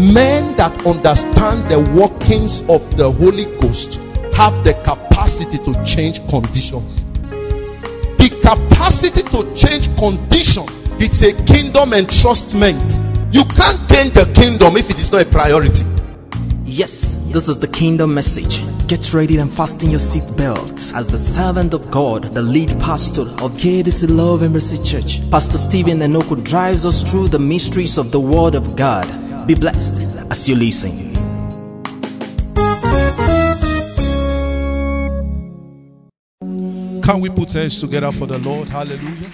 Men that understand the workings of the Holy Ghost have the capacity to change conditions. The capacity to change condition, it's a kingdom entrustment. You can't gain the kingdom if it is not a priority. Yes, this is the kingdom message. Get ready and fasten your seatbelt as the servant of God, the lead pastor of KDC Love and Mercy Church, Pastor Stephen Enoku, drives us through the mysteries of the Word of God. Be blessed as you listen. Can we put hands together for the Lord? Hallelujah.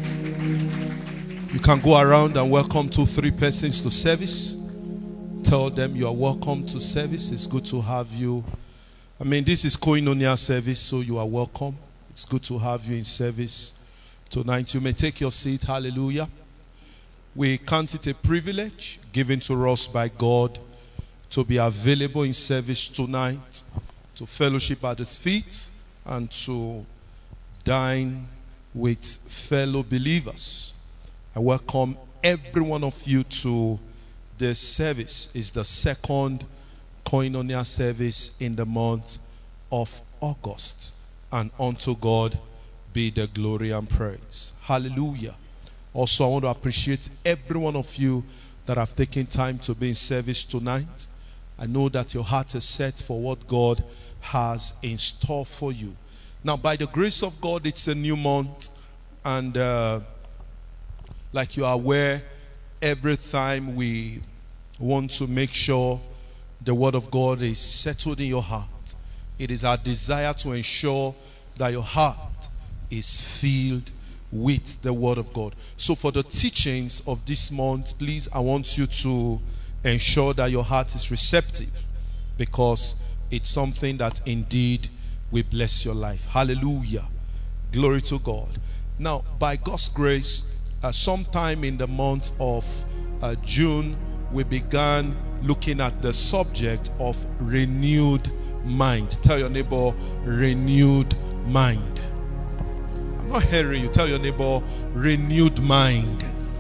You can go around and welcome 2-3 persons to service. Tell them you are welcome to service. It's good to have you. I mean, this is Koinonia service, so you are welcome. It's good to have you in service tonight. You may take your seat. Hallelujah. We count it a privilege given to us by God to be available in service tonight, to fellowship at His feet, and to dine with fellow believers. I welcome every one of you to this service. It's the second Koinonia service in the month of August, and unto God be the glory and praise. Hallelujah. Also, I want to appreciate every one of you that have taken time to be in service tonight. I know that your heart is set for what God has in store for you. Now, by the grace of God, it's a new month, and like you are aware, every time we want to make sure the Word of God is settled in your heart. It is our desire to ensure that your heart is filled with the Word of God. So for the teachings of this month, please, I want you to ensure that your heart is receptive, because it's something that indeed will bless your life. Hallelujah. Glory to God. Now, by God's grace, sometime in the month of June, we began looking at the subject of renewed mind. Tell your neighbor, renewed mind. I'm not hearing you. Tell your neighbor, renewed mind.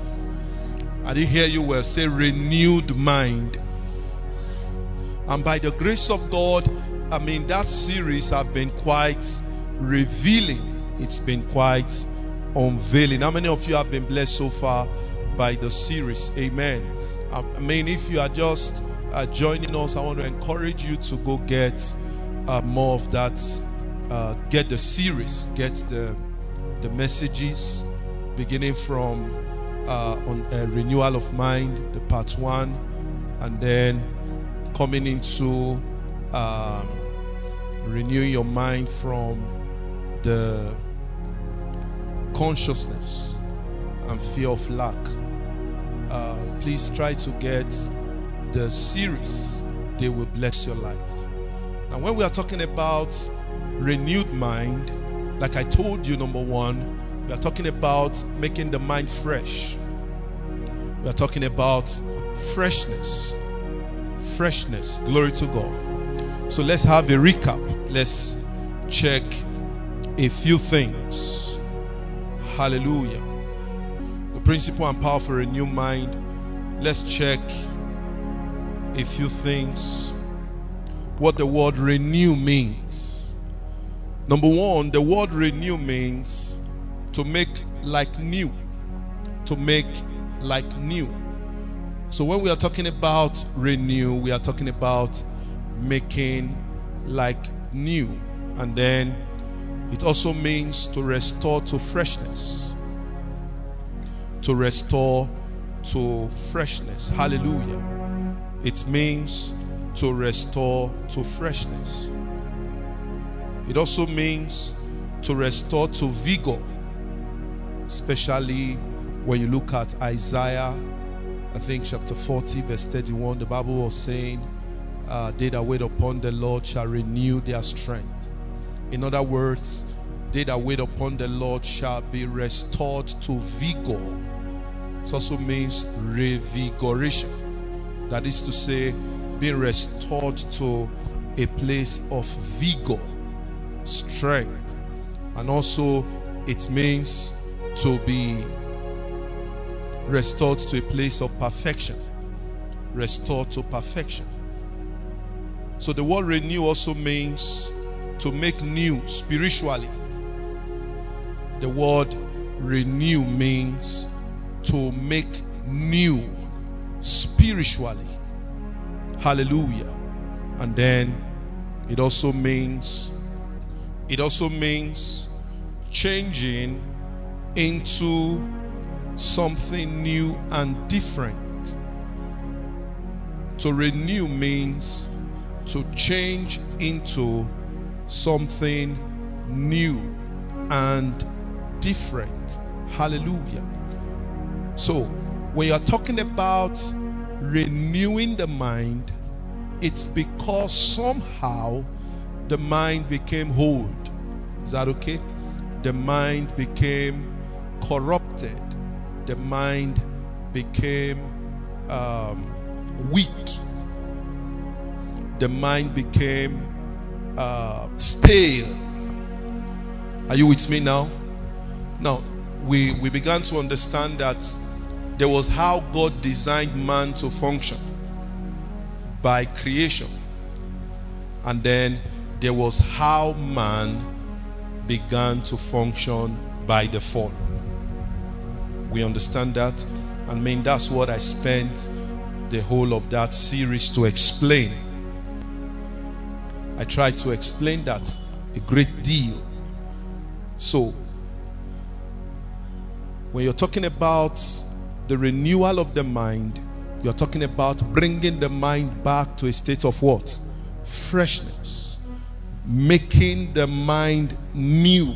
I didn't hear you well. Say renewed mind. And by the grace of God, I mean, that series have been quite revealing. It's been quite unveiling. How many of you have been blessed so far by the series? Amen. I mean, if you are just joining us, I want to encourage you to go get more of that. Get the series, get the messages, beginning from on renewal of mind, the part 1, and then coming into renewing your mind from the consciousness and fear of lack. Please try to get the series. They will bless your life. Now, when we are talking about renewed mind, like I told you, number 1, we are talking about making the mind fresh. We are talking about freshness. Freshness. Glory to God. So let's have a recap. Let's check a few things. Hallelujah. The principle and power for a new mind. Let's check a few things. What the word renew means. Number 1, the word renew means to make like new. To make like new. So when we are talking about renew, we are talking about making like new. And then it also means to restore to freshness. To restore to freshness. Hallelujah. It means to restore to freshness. It also means to restore to vigor. Especially when you look at Isaiah, I think chapter 40 verse 31, the Bible was saying, they that wait upon the Lord shall renew their strength. In other words, they that wait upon the Lord shall be restored to vigor. It also means revigoration. That is to say, being restored to a place of vigor, strength. And also it means to be restored to a place of perfection. restore to perfection. So the word renew also means to make new spiritually. The word renew means to make new spiritually. Hallelujah. And then it also means changing into something new and different. To renew means to change into something new and different. Hallelujah. So when you're talking about renewing the mind, it's because somehow the mind became old. Is that okay? The mind became corrupted. The mind became weak. The mind became stale. Are you with me now? Now, we began to understand that there was how God designed man to function by creation. And then there was how man began to function by the fall. We understand that. I mean, that's what I spent the whole of that series to explain. I tried to explain that a great deal. So, when you're talking about the renewal of the mind, you're talking about bringing the mind back to a state of what? Freshness. Making the mind new.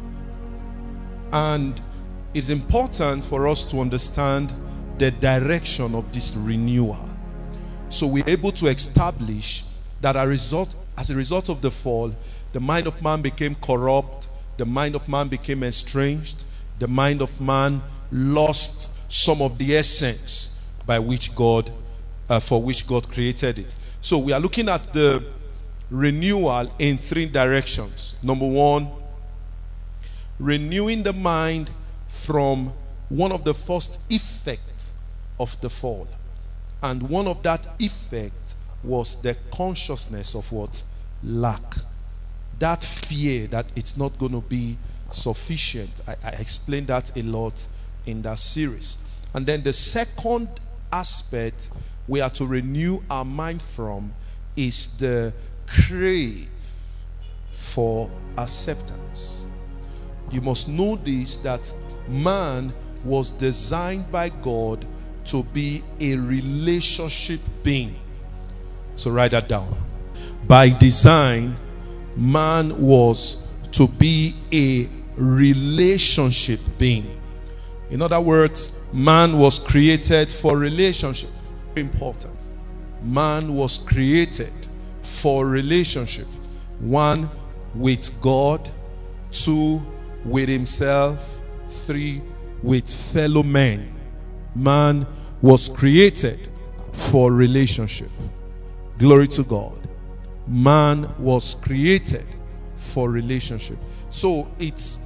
And it's important for us to understand the direction of this renewal. So we're able to establish that as a result of the fall, the mind of man became corrupt, the mind of man became estranged, the mind of man lost some of the essence by which God, for which God created it. So we are looking at the renewal in three directions. Number one, renewing the mind from one of the first effects of the fall. And one of that effect was the consciousness of what? Lack. That fear that it's not going to be sufficient. I explained that a lot in that series. And then the second aspect we are to renew our mind from is the crave for acceptance. You must know this, that man was designed by God to be a relationship being. So write that down. By design, man was to be a relationship being. In other words, man was created for relationship. Important. Man was created for relationship. 1, with God. 2, with himself. 3, with fellow men. Man was created for relationship. Glory to God. Man was created for relationship. So it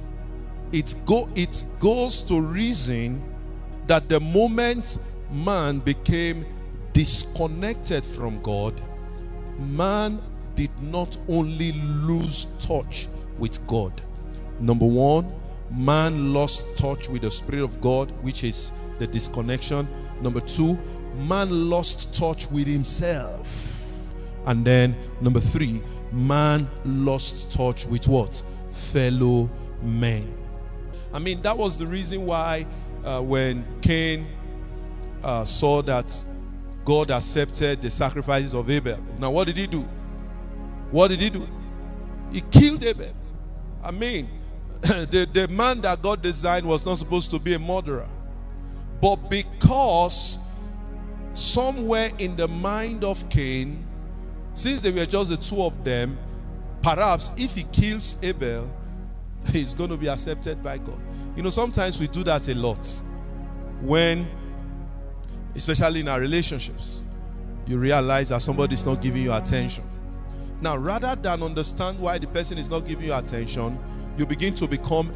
goes to reason that the moment man became disconnected from God, man did not only lose touch with God. Number one, man lost touch with the Spirit of God, which is the disconnection. Number 2, man lost touch with himself. And then number 3, man lost touch with what? Fellow men. I mean, that was the reason why when Cain saw that God accepted the sacrifices of Abel. Now, what did he do? What did he do? He killed Abel. I mean, the man that God designed was not supposed to be a murderer. But because somewhere in the mind of Cain, since they were just the two of them, perhaps if he kills Abel, he's going to be accepted by God. You know, sometimes we do that a lot. When, especially in our relationships, you realize that somebody is not giving you attention. Now, rather than understand why the person is not giving you attention, you begin to become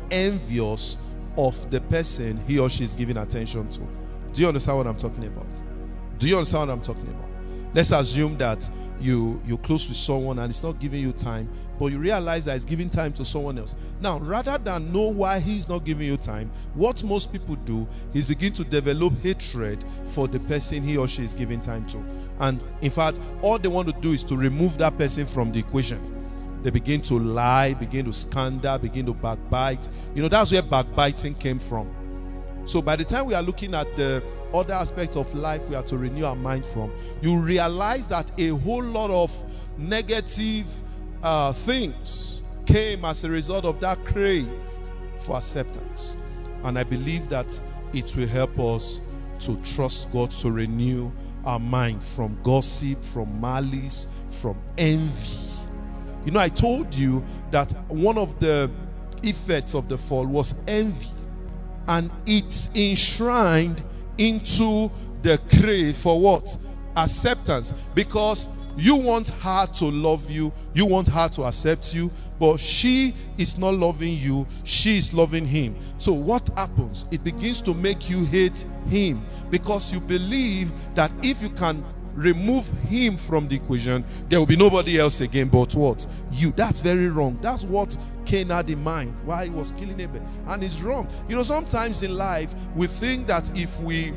envious of the person he or she is giving attention to. Do you understand what I'm talking about? Do you understand what I'm talking about? Let's assume that you're close with someone and it's not giving you time, but you realize that it's giving time to someone else. Now, rather than know why he's not giving you time, what most people do is begin to develop hatred for the person he or she is giving time to. And in fact, all they want to do is to remove that person from the equation. They begin to lie, begin to scandal, begin to backbite. You know, that's where backbiting came from. So by the time we are looking at the other aspects of life we have to renew our mind from, you realize that a whole lot of negative things came as a result of that crave for acceptance. And I believe that it will help us to trust God, to renew our mind from gossip, from malice, from envy. You know, I told you that one of the effects of the fall was envy, and it's enshrined into the crave for what? Acceptance. Because you want her to love you, you want her to accept you, but she is not loving you, she is loving him. So what happens? It begins to make you hate him, because you believe that if you can remove him from the equation, there will be nobody else again but what? You. That's very wrong. That's what Cain had in mind while he was killing Abel. And it's wrong. You know, sometimes in life, we think that if we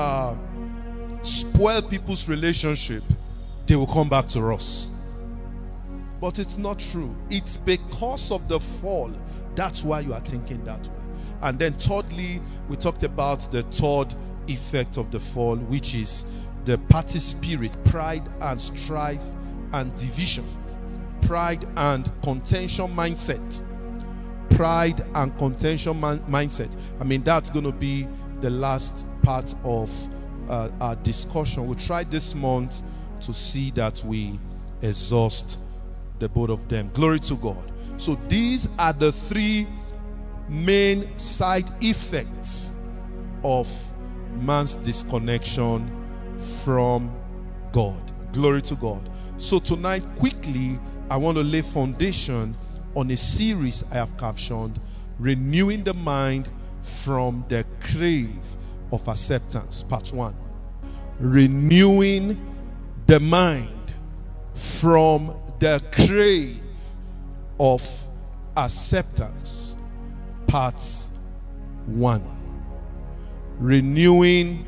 spoil people's relationship, they will come back to us. But it's not true. It's because of the fall. That's why you are thinking that way. And then thirdly, we talked about the third effect of the fall, which is the party spirit, pride and strife and division. Pride and contention mindset. Pride and contention mindset. I mean, that's going to be the last part of our discussion. We'll try this month to see that we exhaust the both of them. Glory to God. So these are the three main side effects of man's disconnection from God. Glory to God. So tonight, quickly, I want to lay foundation on a series I have captioned, Renewing the Mind from the Crave of Acceptance, part 1. Renewing the mind from the crave of acceptance, part 1. Renewing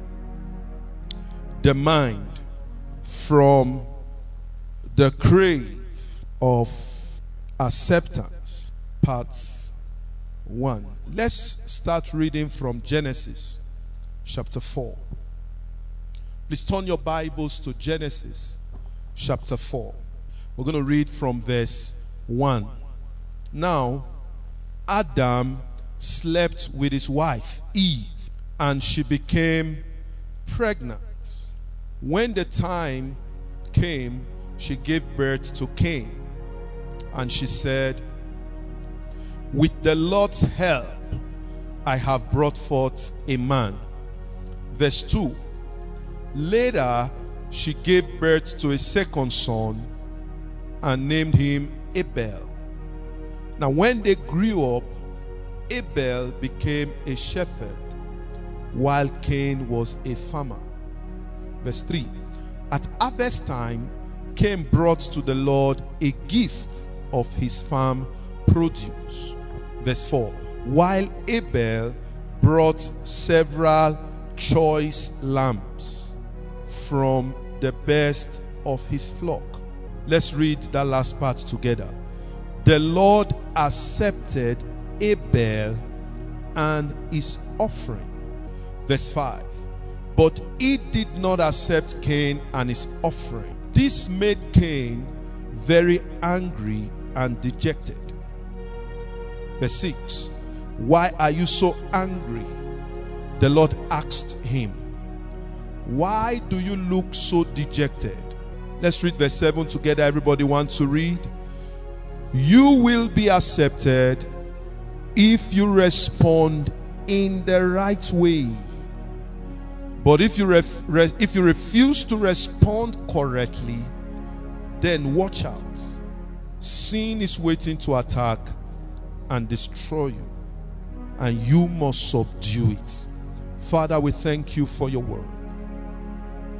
the mind from the crave of acceptance, part 1. Let's start reading from Genesis chapter 4. Please turn your Bibles to Genesis chapter 4. We're going to read from verse 1. Now, Adam slept with his wife, Eve, and she became pregnant. When the time came, she gave birth to Cain. And she said, with the Lord's help, I have brought forth a man. Verse 2. Later, she gave birth to a second son and named him Abel. Now, when they grew up, Abel became a shepherd, while Cain was a farmer. Verse 3. At harvest time, Cain brought to the Lord a gift of his farm produce. Verse 4. While Abel brought several choice lambs from the best of his flock. Let's read that last part together. The Lord accepted Abel and his offering. Verse 5. But he did not accept Cain and his offering. This made Cain very angry and dejected. Verse 6. Why are you so angry? The Lord asked him. Why do you look so dejected? Let's read verse 7 together. Everybody wants to read. You will be accepted if you respond in the right way. But if you refuse to respond correctly, then watch out. Sin is waiting to attack and destroy you, and you must subdue it. Father, we thank you for your word.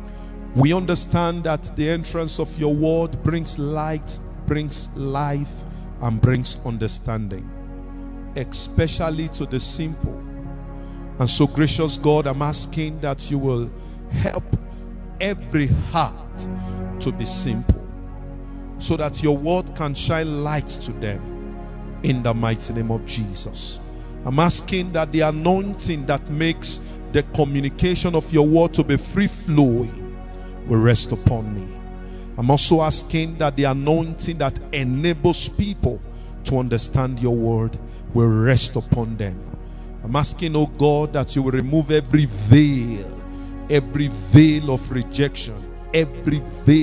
We understand that the entrance of your word brings light, brings life, and brings understanding, especially to the simple. And so, gracious God, I'm asking that you will help every heart to be simple, so that your word can shine light to them in the mighty name of Jesus. I'm asking that the anointing that makes the communication of your word to be free-flowing will rest upon me. I'm also asking that the anointing that enables people to understand your word will rest upon them. I'm asking, oh God, that you will remove every veil of rejection, every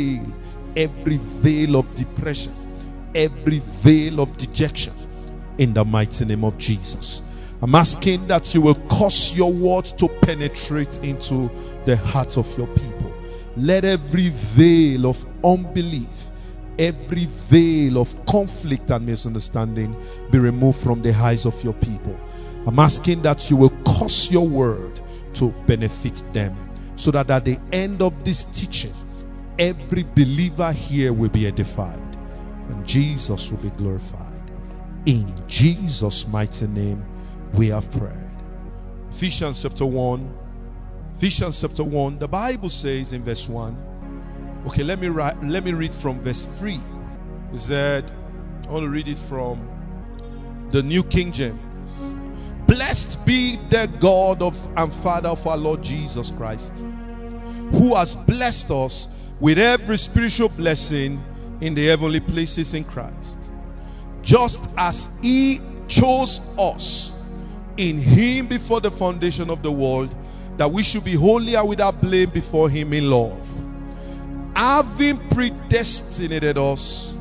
veil of depression, every veil of dejection, in the mighty name of Jesus. I'm asking that you will cause your word to penetrate into the hearts of your people. Let every veil of unbelief, every veil of conflict and misunderstanding be removed from the eyes of your people. I'm asking that you will cause your word to benefit them, so that at the end of this teaching, every believer here will be edified and Jesus will be glorified. In Jesus' mighty name we have prayed. Ephesians chapter 1, the Bible says in verse 1. Okay, let me read from verse 3. It said, I want to read it from the New King James. Blessed be the God of and Father of our Lord Jesus Christ, who has blessed us with every spiritual blessing in the heavenly places in Christ, just as he chose us in him before the foundation of the world, that we should be holy and without blame before him in love, having predestined us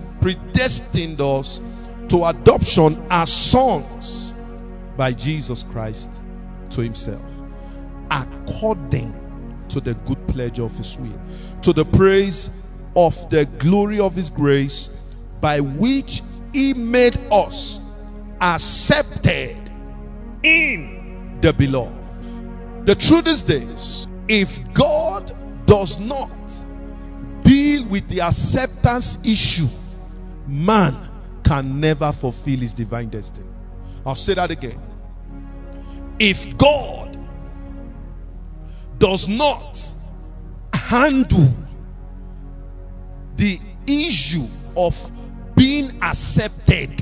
to adoption as sons by Jesus Christ to himself, according to the good pleasure of his will, to the praise of the glory of his grace, by which he made us accepted in the beloved. The truth is this: if God does not deal with the acceptance issue, man can never fulfill his divine destiny. I'll say that again. If God does not handle the issue of being accepted,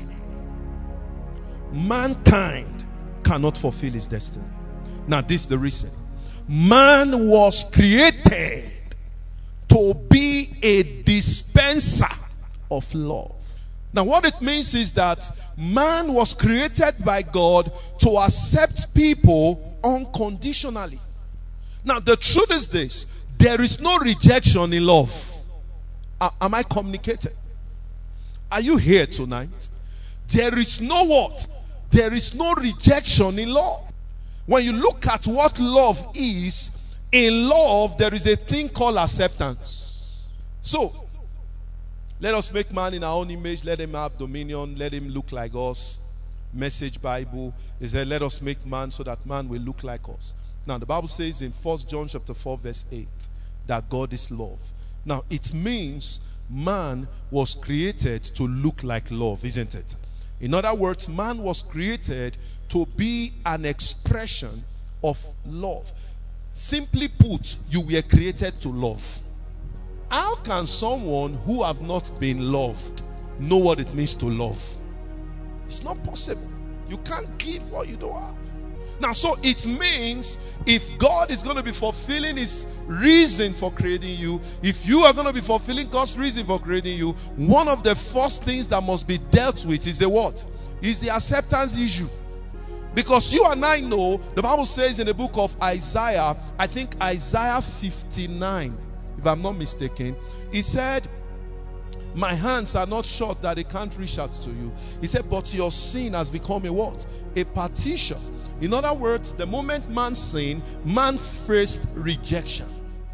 mankind cannot fulfill his destiny. Now, this is the reason. Man was created to be a dispenser of love. Now, what it means is that man was created by God to accept people unconditionally. Now, the truth is this: there is no rejection in love. Am I communicating? Are you here tonight? There is no what? There is no rejection in love. When you look at what love is, in love there is a thing called acceptance. So, let us make man in our own image, let him have dominion, let him look like us. Message Bible is that let us make man so that man will look like us. Now, the Bible says in 1 John chapter 4 verse 8 that God is love. Now, it means man was created to look like love, isn't it? In other words, man was created to be an expression of love. Simply put, you were created to love. How can someone who have not been loved know what it means to love? It's not possible. You can't give what you don't have. Now, so it means if God is going to be fulfilling his reason for creating you, if you are going to be fulfilling God's reason for creating you, one of the first things that must be dealt with is the what? Is the acceptance issue. Because you and I know, the Bible says in the book of Isaiah, I think Isaiah 59, if I'm not mistaken, he said, my hands are not short that they can't reach out to you. He said, but your sin has become a what? A partition. In other words, the moment man sinned, man faced rejection.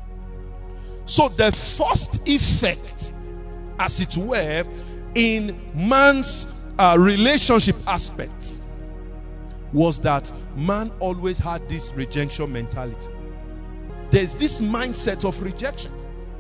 So the first effect, as it were, in man's relationship aspect was that man always had this rejection mentality. There's this mindset of rejection.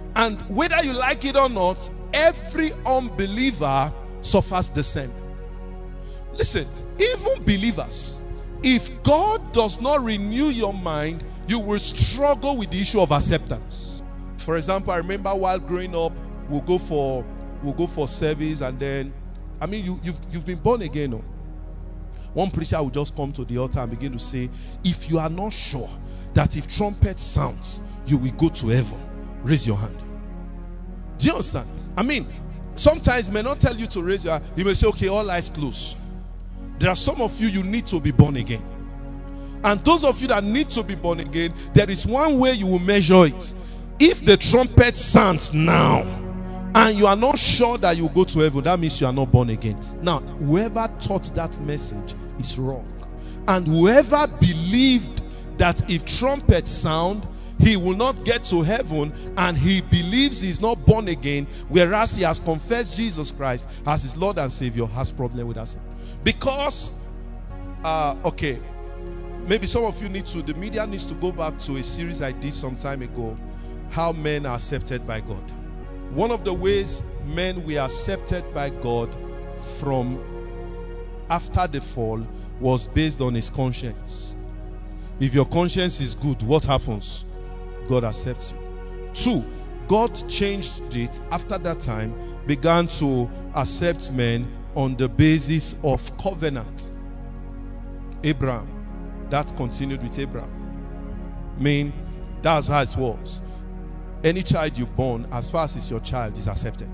And whether you like it or not, every unbeliever suffers the same. Listen, even believers, if God does not renew your mind, you will struggle with the issue of acceptance. For example, I remember while growing up, we'll go for service, and then, I mean, you've been born again. No? One preacher will just come to the altar and begin to say, if you are not sure that if trumpet sounds, you will go to heaven, raise your hand. Do you understand? I mean, sometimes he may not tell you to raise your hand. He may say, okay, all eyes closed. There are some of you need to be born again. And those of you that need to be born again, there is one way you will measure it. If the trumpet sounds now, and you are not sure that you will go to heaven, that means you are not born again. Now, whoever taught that message is wrong. And whoever believed that if trumpets sound, he will not get to heaven, and he believes he's not born again, whereas he has confessed Jesus Christ as his Lord and Savior, has problem with us. Because, okay, maybe some of you the media needs to go back to a series I did some time ago, how men are accepted by God. One of the ways men were accepted by God from after the fall was based on his conscience. If your conscience is good, what happens? God accepts you. 2, God changed it after that time, began to accept men on the basis of covenant. Abraham, that continued with Abraham. I mean, that's how it was. Any child you born, as far as it's your child, is accepted.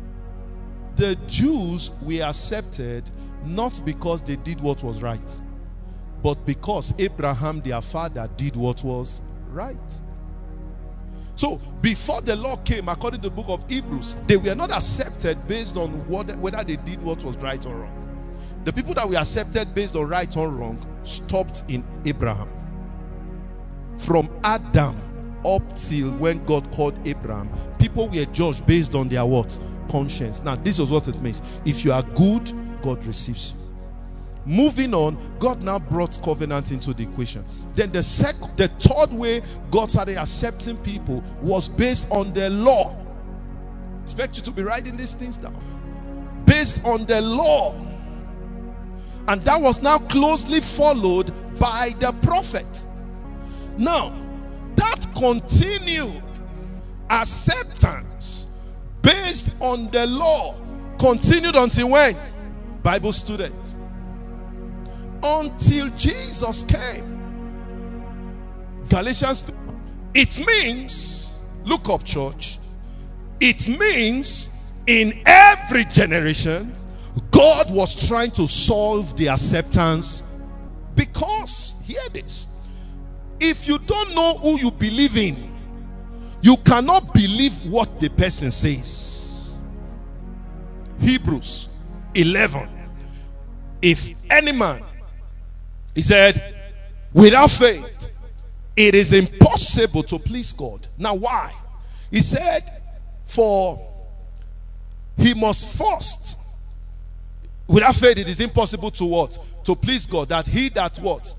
The Jews were accepted not because they did what was right, but because Abraham, their father, did what was right. So, before the law came, according to the book of Hebrews, they were not accepted based on whether they did what was right or wrong. The people that were accepted based on right or wrong stopped in Abraham. From Adam up till when God called Abraham, people were judged based on their what? Conscience. Now, this is what it means. If you are good, God receives you. Moving on, God now brought covenant into the equation. Then the third way God started accepting people was based on the law. Expect you to be writing these things down. Based on the law. And that was now closely followed by the prophet. Now, that continued acceptance based on the law continued until when? Bible students. Until Jesus came. Galatians 2. It means, look up, church, it means in every generation God was trying to solve the acceptance, because, hear this, if you don't know who you believe in, you cannot believe what the person says. Hebrews 11. If any man, he said, without faith, it is impossible to please God. Now, why? He said, for he must first, without faith, it is impossible to what? To please God. That he that what?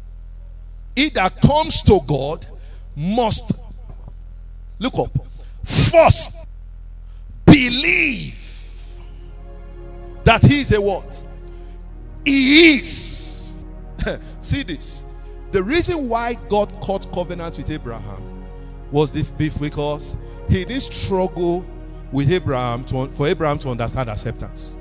He that comes to God must, look up, first believe that he is a what? He is. See this. The reason why God cut covenant with Abraham was because he didn't struggle with Abraham for Abraham to understand acceptance.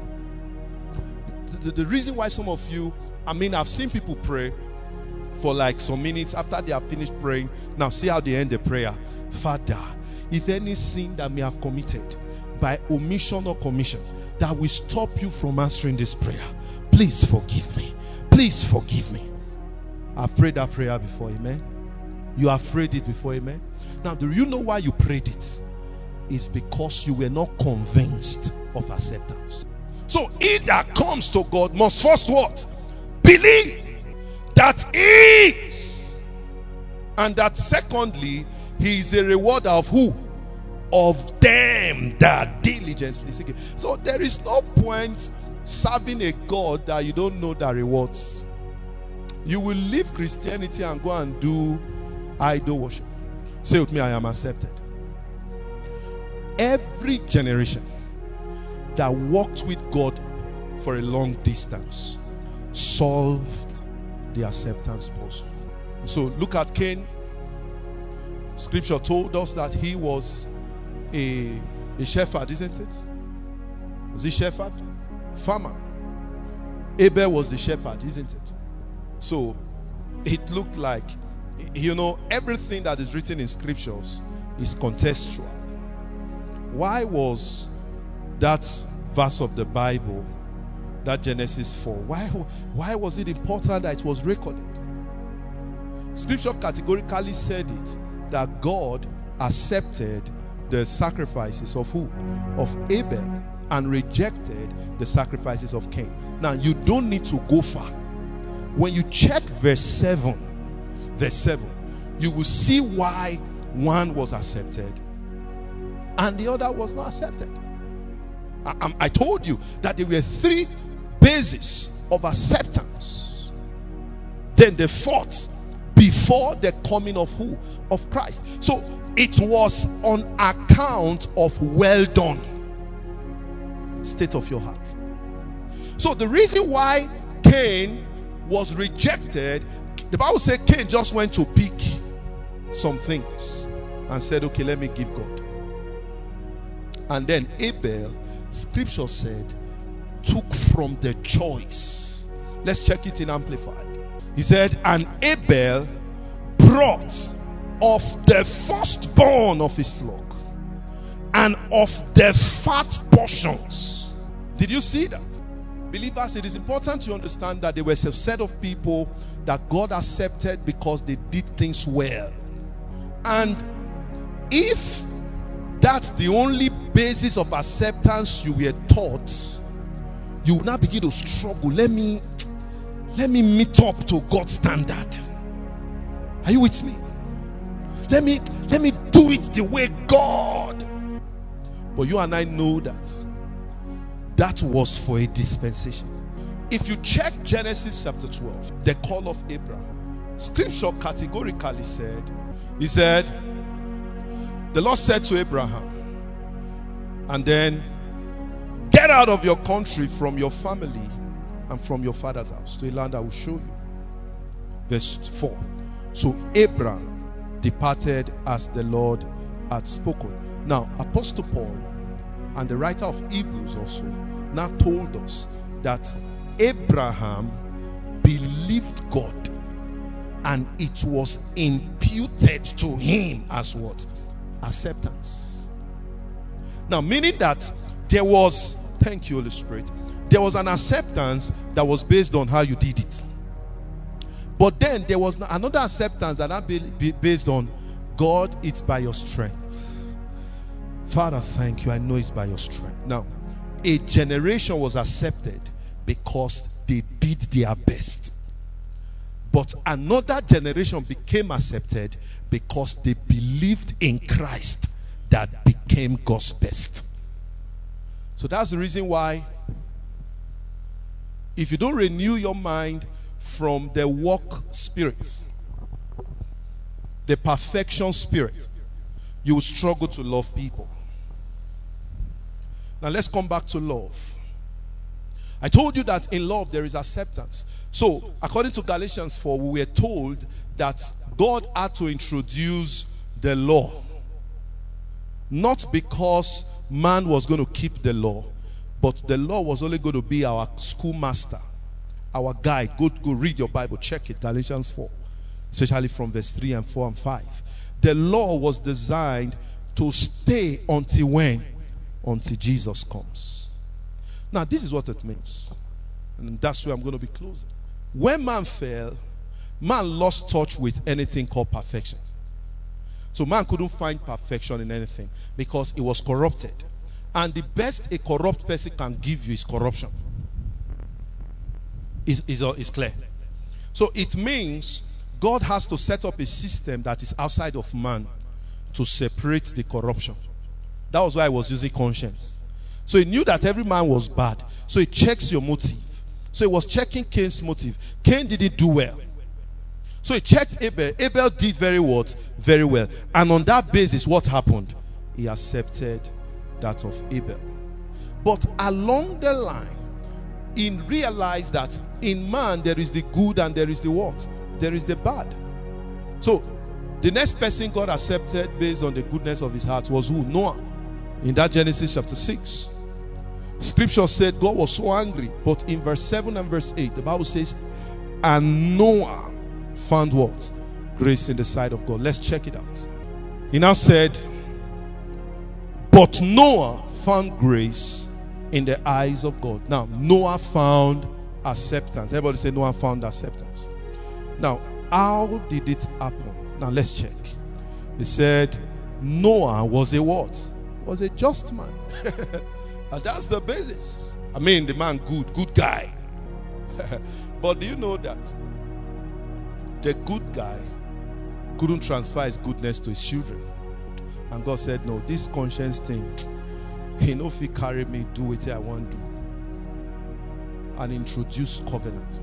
The reason why some of you, I mean, I've seen people pray for like some minutes after they have finished praying. Now see how they end the prayer. Father, if any sin that may have committed by omission or commission that will stop you from answering this prayer, please forgive me. Please forgive me. I've prayed that prayer before, amen. You have prayed it before, amen. Now, do you know why you prayed it? It's because you were not convinced of acceptance. So, he that comes to God must first what? Believe that he is. And that secondly, he is a rewarder of who? Of them that diligently seek him. So, there is no point serving a God that you don't know that rewards. You will leave Christianity and go and do idol worship. Say with me, I am accepted. every generation that walked with God for a long distance solved the acceptance puzzle. So look at Cain. Scripture told us that he was a shepherd, isn't it? Was he shepherd? Farmer. Abel was the shepherd, isn't it? So it looked like, everything that is written in scriptures is contextual. Why was that verse of the Bible, that Genesis 4, why was it important that it was recorded? Scripture categorically said it, that God accepted the sacrifices of who? Of Abel, and rejected the sacrifices of Cain. Now, you don't need to go far. When you check verse 7, you will see why one was accepted and the other was not accepted. I told you that there were three bases of acceptance. Then the fourth, before the coming of who? Of Christ. So it was on account of well done. State of your heart. So the reason why Cain was rejected, the Bible said Cain just went to pick some things and said, okay, let me give God. And then Abel, scripture said, took from the choice. Let's check it in Amplified. He said, and Abel brought of the firstborn of his flock and of the fat portions. Did you see that? Believers, it is important to understand that there was a set of people that God accepted because they did things well. And if that's the only basis of acceptance you were taught, you will now begin to struggle. Let me meet up to God's standard. Are you with me? Let me do it the way God. But you and I know that was for a dispensation. If you check Genesis chapter 12, the call of Abraham, scripture categorically said, he said, the Lord said to Abraham, and then get out of your country, from your family and from your father's house, to a land I will show you. Verse 4. So Abraham departed as the Lord had spoken. Now, Apostle Paul and the writer of Hebrews also now told us that Abraham believed God and it was imputed to him as what? Acceptance. Now, meaning that there was, thank you Holy Spirit, there was an acceptance that was based on how you did it. But then there was another acceptance that had been based on God, it's by your strength. Father, thank you. I know it's by your strength. Now, a generation was accepted because they did their best. But another generation became accepted because they believed in Christ that became God's best. So that's the reason why, if you don't renew your mind from the work spirit, the perfection spirit, you will struggle to love people. Now let's come back to love. I told you that in love there is acceptance. So according to Galatians 4, we were told that God had to introduce the law, not because man was going to keep the law, but the law was only going to be our schoolmaster, our guide. Go read your Bible, check it, Galatians 4, especially from verse 3 and 4 and 5. The law was designed to stay until when? Until Jesus comes. Now this is what it means, and that's where I'm going to be closing. When man fell, man lost touch with anything called perfection. So man couldn't find perfection in anything because it was corrupted. And the best a corrupt person can give you is corruption. Is clear. So it means God has to set up a system that is outside of man to separate the corruption. That was why I was using conscience. So he knew that every man was bad. So he checks your motive. So he was checking Cain's motive. Cain didn't do well. So he checked Abel. Abel did very well. And on that basis, what happened? He accepted that of Abel. But along the line, he realized that in man there is the good and there is the what? There is the bad. So the next person God accepted based on the goodness of his heart was who? Noah. In that Genesis chapter 6. Scripture said God was so angry. But in verse 7 and verse 8, the Bible says, and Noah found what? Grace in the sight of God. Let's check it out. He now said, but Noah found grace in the eyes of God. Now, Noah found acceptance. Everybody say Noah found acceptance. Now, how did it happen? Now, let's check. He said, Noah was a what? Was a just man. And that's the basis. I mean, the man good guy. But do you know that the good guy couldn't transfer his goodness to his children? And God said, no, this conscience thing, he know if he carry me, do what I want to do. And introduce covenant.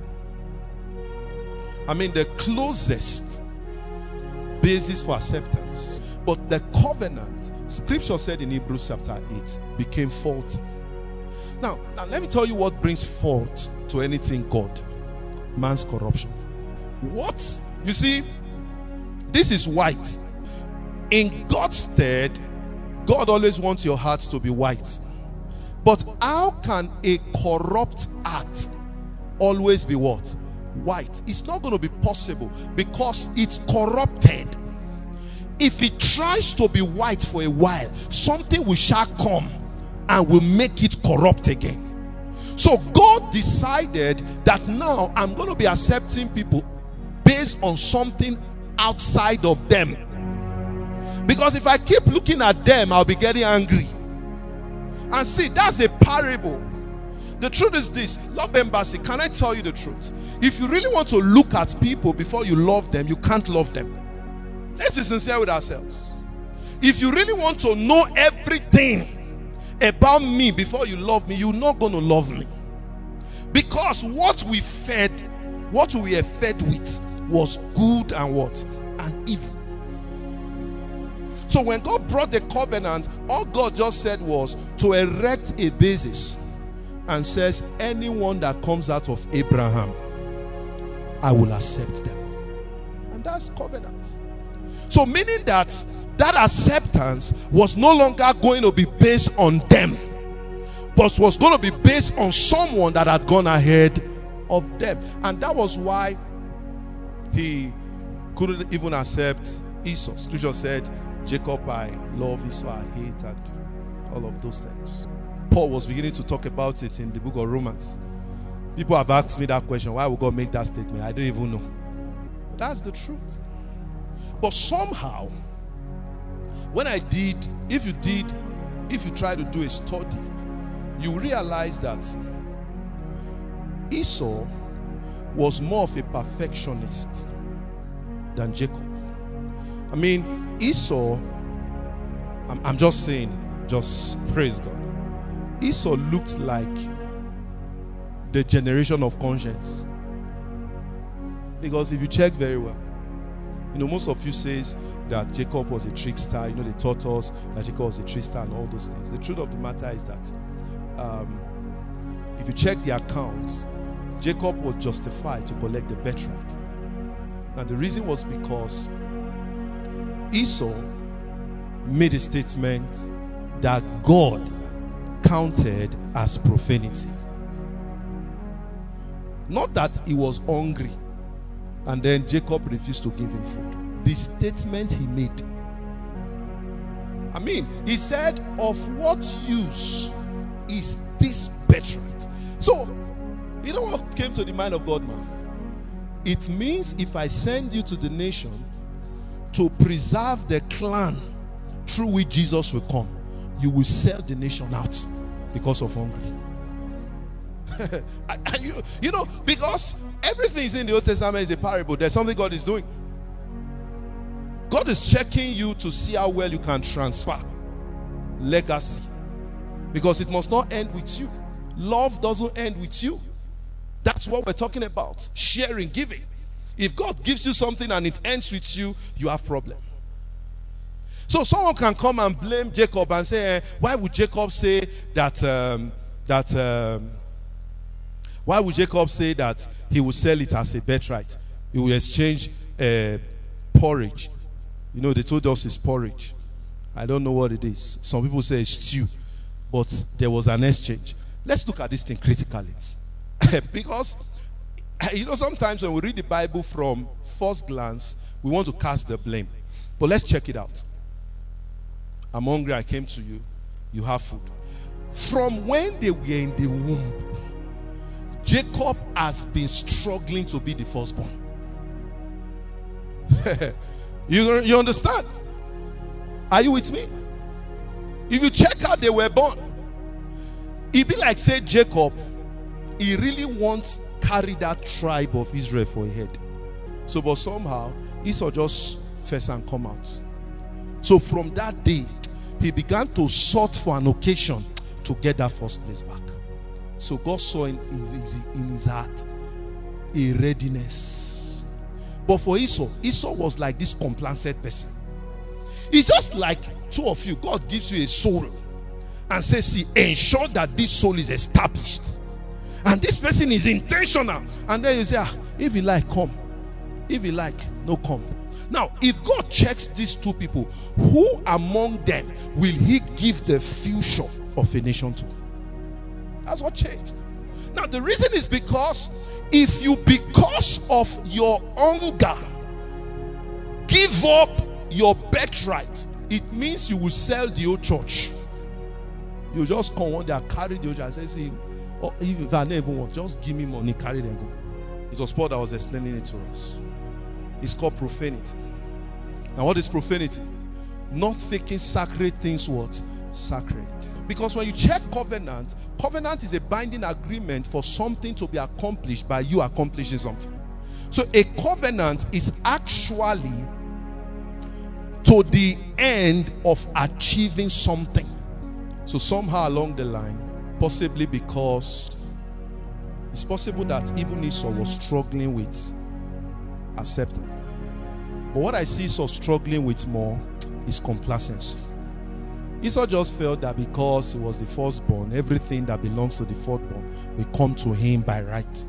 I mean, the closest basis for acceptance. But the covenant, Scripture said in Hebrews chapter 8, became faulty. Now let me tell you what brings fault to anything God. Man's corruption. What? You see, this is white. In God's stead, God always wants your heart to be white. But how can a corrupt heart always be what? White. It's not going to be possible because it's corrupted. If it tries to be white for a while, something will shall come and will make it corrupt again. So God decided that now I'm going to be accepting people based on something outside of them. Because if I keep looking at them, I'll be getting angry. And see, that's a parable. The truth is this, Love Embassy, can I tell you the truth? If you really want to look at people before you love them, you can't love them. Let's be sincere with ourselves. If you really want to know everything about me before you love me, you're not going to love me. Because what we were fed with was good and what? And evil. So when God brought the covenant, all God just said was to erect a basis and says, anyone that comes out of Abraham, I will accept them. And that's covenant. So meaning that acceptance was no longer going to be based on them, but was going to be based on someone that had gone ahead of them. And that was why he couldn't even accept Esau. Scripture said, Jacob I love, Esau I hate, and all of those things. Paul was beginning to talk about it in the book of Romans. People have asked me that question, why would God make that statement? I don't even know. But that's the truth. But somehow, if you try to do a study, you realize that Esau was more of a perfectionist than Jacob. I mean, Esau, I'm just saying, just praise God. Esau looked like the generation of conscience. Because if you check very well, most of you says that Jacob was a trickster. They taught us that Jacob was a trickster and all those things. The truth of the matter is that if you check the accounts, Jacob was justified to collect the birthright. Now the reason was because Esau made a statement that God counted as profanity. Not that he was hungry and then Jacob refused to give him food. The statement he made. I mean, he said, of what use is this birthright? So, you know what came to the mind of God, man? It means if I send you to the nation to preserve the clan through which Jesus will come, you will sell the nation out because of hunger. Because everything is in the Old Testament is a parable. There's something God is doing. God is checking you to see how well you can transfer legacy. Because it must not end with you. Love doesn't end with you. That's what we're talking about. Sharing, giving. If God gives you something and it ends with you, you have problem. So someone can come and blame Jacob and say, why would Jacob say why would Jacob say that he would sell it as a birthright? He will exchange porridge. You know, they told us it's porridge. I don't know what it is. Some people say it's stew. But there was an exchange. Let's look at this thing critically. Because, you know, sometimes when we read the Bible from first glance, we want to cast the blame. But let's check it out. I'm hungry, I came to you. You have food. From when they were in the womb, Jacob has been struggling to be the firstborn. You understand? Are you with me? If you check how they were born, it'd be like, say, Jacob, he really wants to carry that tribe of Israel for a head. So, but somehow, Esau just first and come out. So from that day, he began to sort for an occasion to get that first place back. So God saw in his heart a readiness. But for Esau was like this complacent person. It's just like two of you. God gives you a soul and says, see, ensure that this soul is established. And this person is intentional. And then you say, if you like, come. If you like, no, come. Now, if God checks these two people, who among them will he give the future of a nation to? That's what changed. Now, the reason is because if you, because of your hunger, give up your birthright, it means you will sell the old church. You just come one day and carry the old church and say, see, oh, if I never want, just give me money, carry it and go. It was Paul that was explaining it to us. It's called profanity. Now, what is profanity? Not thinking sacred things what? Sacred. Because when you check covenant, covenant is a binding agreement for something to be accomplished by you accomplishing something. So a covenant is actually to the end of achieving something. So somehow along the line, possibly because it's possible that even Esau was struggling with acceptance. But what I see Esau struggling with more is complacency. Esau just felt that because he was the firstborn, everything that belongs to the fourthborn will come to him by right.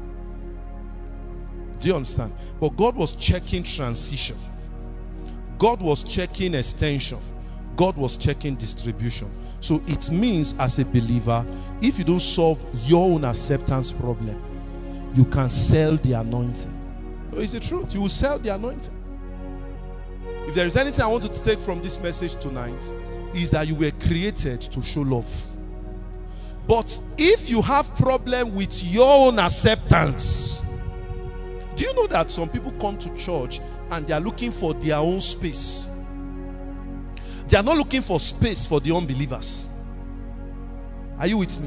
Do you understand? But God was checking transition. God was checking extension. God was checking distribution. So it means, as a believer, if you don't solve your own acceptance problem, you can sell the anointing. So it's the truth. You will sell the anointing. If there is anything I want you to take from this message tonight, is that you were created to show love. But if you have problem with your own acceptance, do you know that some people come to church and they are looking for their own space? They are not looking for space for the unbelievers. Are you with me?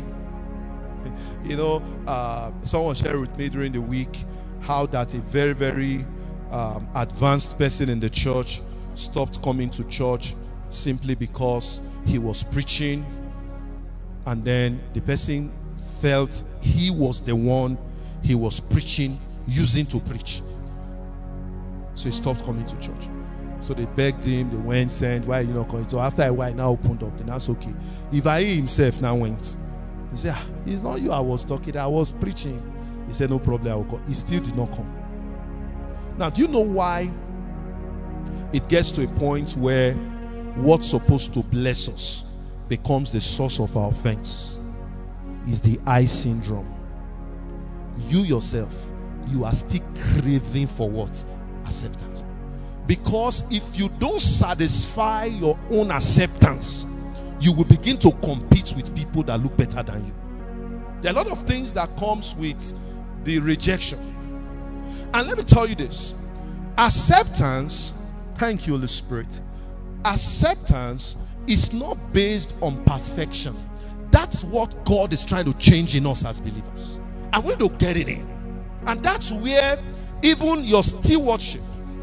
You know, someone shared with me during the week how that a very, very advanced person in the church stopped coming to church simply because he was preaching, and then the person felt he was the one he was preaching, using to preach. So he stopped coming to church. So they begged him, they went, sent, why are you not coming? So after a while, now opened up, then that's okay. If I himself now went, he said, it's not you I was talking, I was preaching. He said, no problem, I will come. He still did not come. Now, do you know why it gets to a point where what's supposed to bless us becomes the source of our offense? Is the I syndrome. You yourself, you are still craving for what? Acceptance. Because if you don't satisfy your own acceptance, you will begin to compete with people that look better than you. There are a lot of things that comes with the rejection. And let me tell you this. Acceptance, thank you, Holy Spirit. Acceptance is not based on perfection. That's what God is trying to change in us as believers. And we don't get it in. And that's where even your stewardship.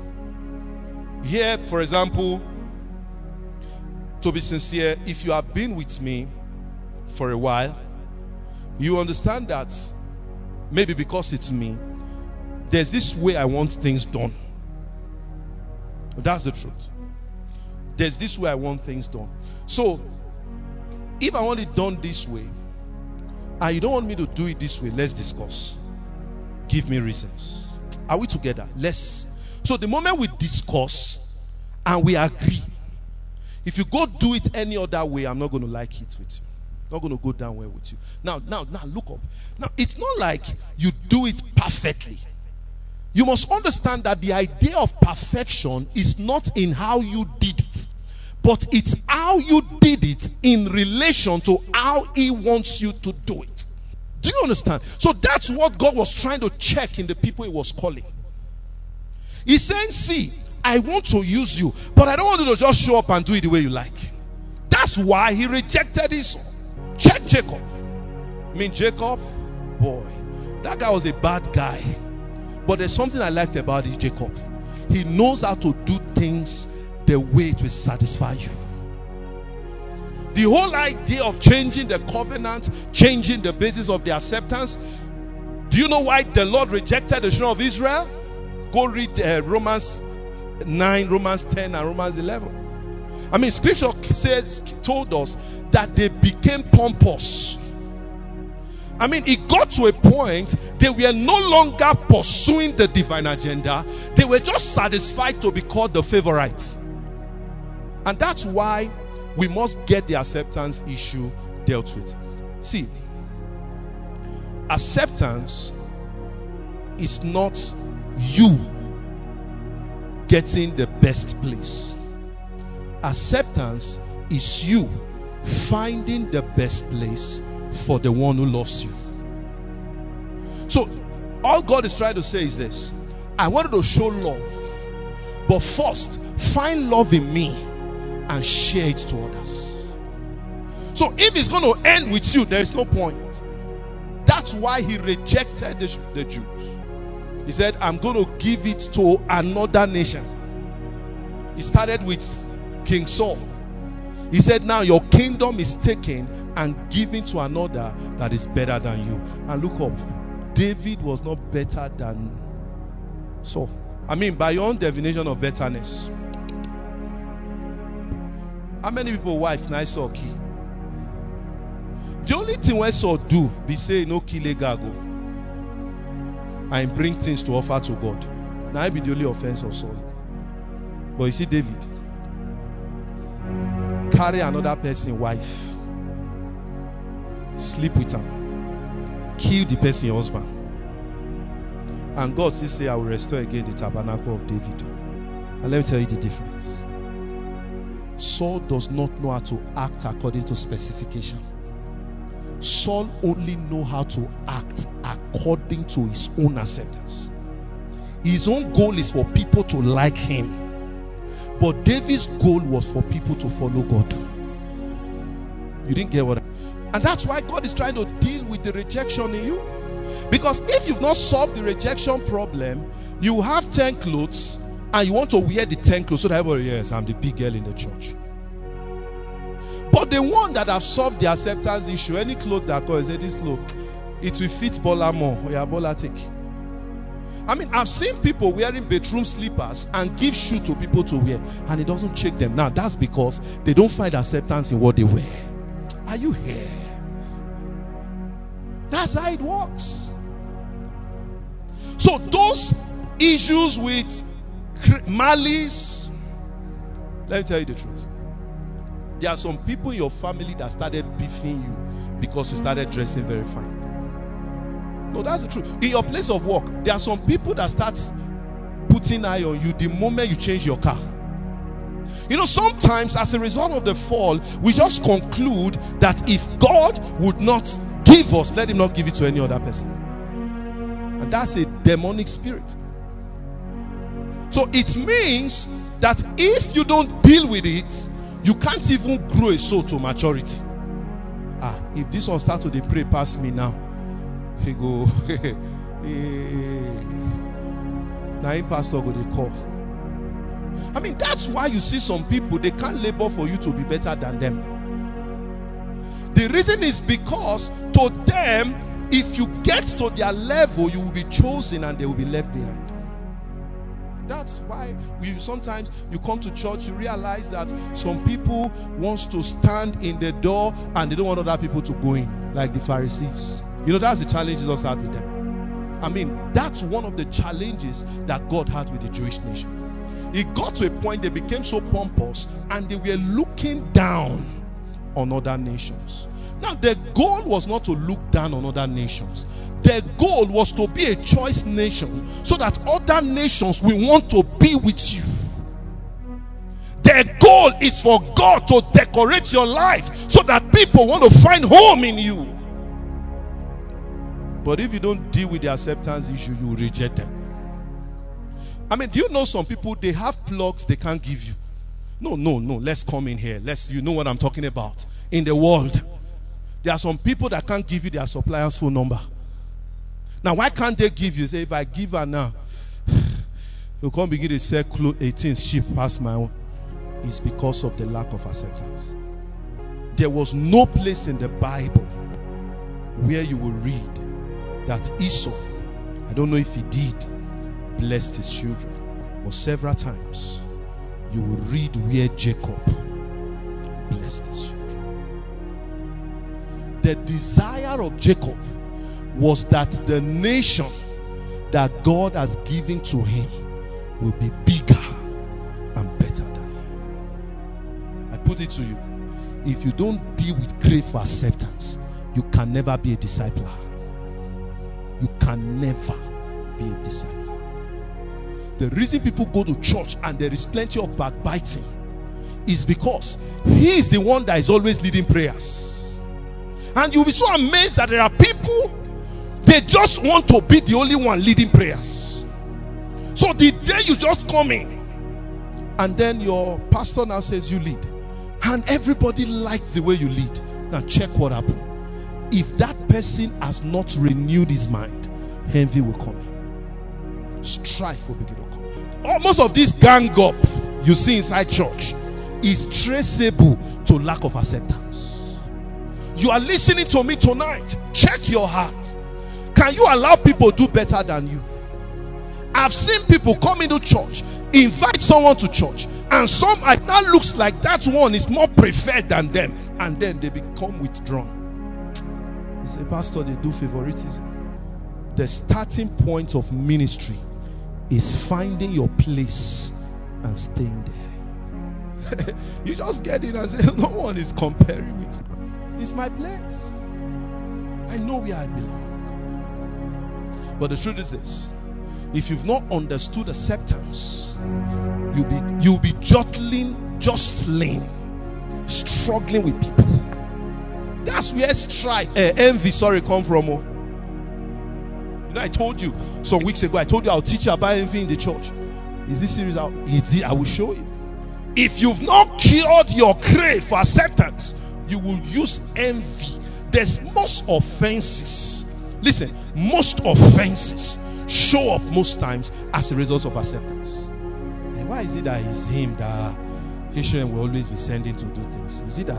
Here, for example, to be sincere, if you have been with me for a while, you understand that maybe because it's me, there's this way I want things done. That's the truth. There's this way I want things done. So, if I want it done this way, and you don't want me to do it this way, let's discuss. Give me reasons. Are we together? So the moment we discuss and we agree, if you go do it any other way, I'm not going to like it with you. Not going to go down well with you. Now, look up. Now, it's not like you do it perfectly. You must understand that the idea of perfection is not in how you did it, but it's how you did it in relation to how he wants you to do it. Do you understand? So that's what God was trying to check in the people he was calling. He's saying, see, I want to use you, but I don't want you to just show up and do it the way you like. That's why he rejected Esau. Check Jacob. I mean, Jacob, boy, that guy was a bad guy. But there's something I liked about this Jacob. He knows how to do things the way it will satisfy you. The whole idea of changing the covenant, changing the basis of the acceptance. Do you know why the Lord rejected the children of Israel? Go read Romans 9, Romans 10, and Romans 11. I mean, scripture told us that they became pompous. I mean, it got to a point they were no longer pursuing the divine agenda. They were just satisfied to be called the favorites. And that's why we must get the acceptance issue dealt with. See, acceptance is not you getting the best place. Acceptance is you finding the best place for the one who loves you. So all God is trying to say is this: I wanted to show love, but first find love in me and share it to others. So if it's going to end with you, there is no point. That's why he rejected the Jews. He said, I'm going to give it to another nation. He started with King Saul. He said, now your kingdom is taken and given to another that is better than you. And look up, David was not better than Saul. I mean, by your own definition of betterness. How many people wife nice Saul key? The only thing when Saul do be say no kill a gago and bring things to offer to God. Now I be the only offense of Saul. But you see David carry another person's wife, sleep with her, kill the person's husband, and God still say I will restore again the tabernacle of David. And let me tell you the difference. Saul does not know how to act according to specification. Saul only knows how to act according to his own acceptance. His own goal is for people to like him. But David's goal was for people to follow God. You didn't get what I... And that's why God is trying to deal with the rejection in you. Because if you've not solved the rejection problem, you have 10 clothes and you want to wear the 10 clothes so that everybody, yes, I'm the big girl in the church. But the one that have solved the acceptance issue, any clothes that go and say this clothes, it will fit Bola more. Or yeah, Bola take. I mean, I've seen people wearing bedroom slippers and give shoe to people to wear, and it doesn't check them. Now, that's because they don't find acceptance in what they wear. Are you here? That's how it works. So those issues with malice, let me tell you the truth. There are some people in your family that started beefing you because you started dressing very fine. No, that's the truth. In your place of work, there are some people that start putting eye on you the moment you change your car. You know, sometimes as a result of the fall, we just conclude that if God would not give us, let him not give it to any other person. And that's a demonic spirit. So it means that if you don't deal with it, you can't even grow a soul to maturity. If this one starts to pray past me now, he go, now in pastor go they call. I mean, that's why you see some people, they can't labor for you to be better than them. The reason is because to them, if you get to their level, you will be chosen and they will be left behind. That's why sometimes you come to church, you realize that some people wants to stand in the door and they don't want other people to go in, like the Pharisees. That's the challenge Jesus had with them. That's one of the challenges that God had with the Jewish nation. It got to a point they became so pompous and they were looking down on other nations. Now, the goal was not to look down on other nations. The goal was to be a choice nation so that other nations will want to be with you. The goal is for God to decorate your life so that people want to find home in you. But if you don't deal with the acceptance issue, you reject them. Do you know some people, they have plugs they can't give you? No, let's come in here. You know what I'm talking about. In the world, there are some people that can't give you their supplier's phone number. Now, why can't they give you? Say, if I give her now, you'll come begin to sell 18 sheep past my own. It's because of the lack of acceptance. There was no place in the Bible where you will read that Esau, I don't know if he did, blessed his children, but several times you will read where Jacob blessed his children. The desire of Jacob was that the nation that God has given to him will be bigger and better than him. I put it to you, if you don't deal with crave for acceptance, you can never be a discipler. You can never be a disciple. The reason people go to church and there is plenty of backbiting is because he is the one that is always leading prayers. And you'll be so amazed that there are people, they just want to be the only one leading prayers. So the day you just come in and then your pastor now says you lead and everybody likes the way you lead, now check what happened. If that person has not renewed his mind, envy will come in. Strife will begin to come in. Almost of this gang up you see inside church is traceable to lack of acceptance. You are listening to me tonight. Check your heart. Can you allow people to do better than you? I've seen people come into church, invite someone to church, and that looks like that one is more preferred than them, and then they become withdrawn. You say, Pastor, they do favoritism. The starting point of ministry is finding your place and staying there. You just get in and say, no one is comparing with me. It's my place. I know where I belong. But the truth is this: if you've not understood acceptance, you'll be jostling, struggling with people. That's where envy come from. I told you some weeks ago, I'll teach you about envy in the church. Is this series out? I will show you. If you've not cured your crave for acceptance, you will use envy. There's most offenses. Listen, most offenses show up most times as a result of acceptance. And why is it that it's him that H.M. will always be sending to do things? Is it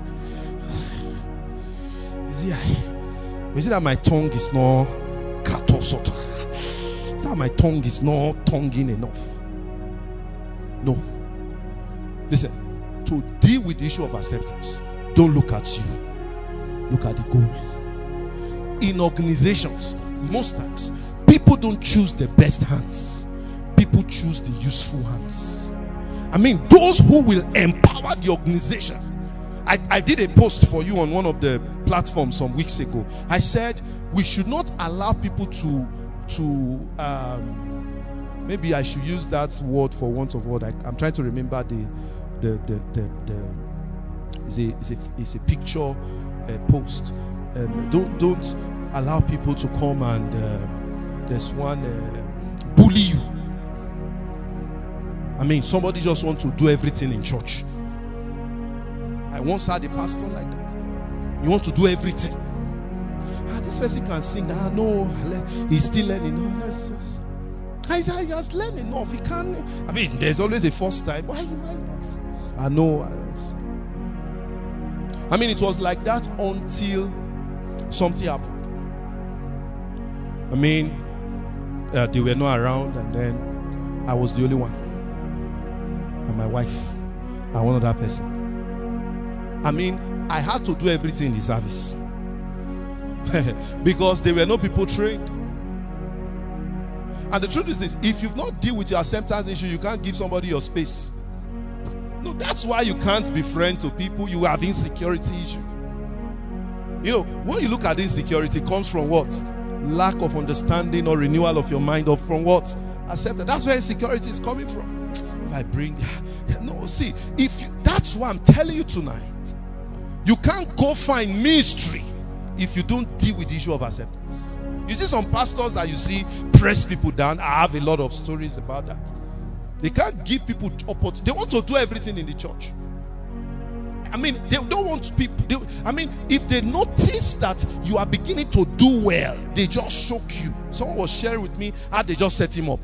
that my tongue is not katosota? Is that my tongue is not tonguing enough? No. Listen, to deal with the issue of acceptance, don't look at you. Look at the goal. In organizations, most times, people don't choose the best hands. People choose the useful hands. Those who will empower the organization. I did a post for you on one of the platforms some weeks ago. I said we should not allow people to maybe I should use that word for want of word. I'm trying to remember it's a picture post. Don't allow people to come and there's one bully you. Somebody just want to do everything in church. I once had a pastor like that. You want to do everything. This person can sing. No, he's still learning. No, yes. He has learned enough. He can't. There's always a first time. Why not? I know. It was like that until something happened. They were not around, and then I was the only one. And my wife and one other person. I mean, I had to do everything in the service. Because there were no people trained. And the truth is this: if you've not dealt with your acceptance issue, you can't give somebody your space. No, that's why you can't be friends to people you have insecurity issue. You know, when you look at insecurity, it comes from what? Lack of understanding or renewal of your mind, or from what? Acceptance. That's where insecurity is coming from. If I bring, no, see, that's why I'm telling you tonight, you can't go find ministry if you don't deal with the issue of acceptance. You see some pastors that you see press people down. I have a lot of stories about that. They can't give people opportunity. They want to do everything in the church. I mean, they don't want people. If they notice that you are beginning to do well, they just shock you. Someone was sharing with me how they just set him up.